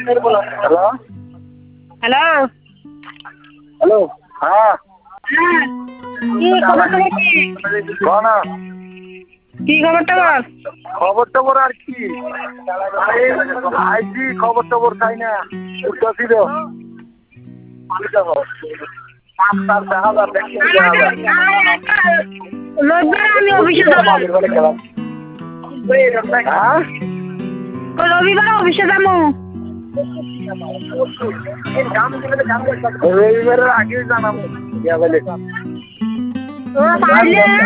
Hello hello hello হ্যাঁ কি খবর টবর কি? না কি খবর টবর? খবর টবর আর কি আইসি খবর টবর খাই না উঠতেছি তো রবিবার আমি অফিসে যাবো। রবিবার অফিসে যাবো। রবিবারের আগে জানাবো ও পাইলে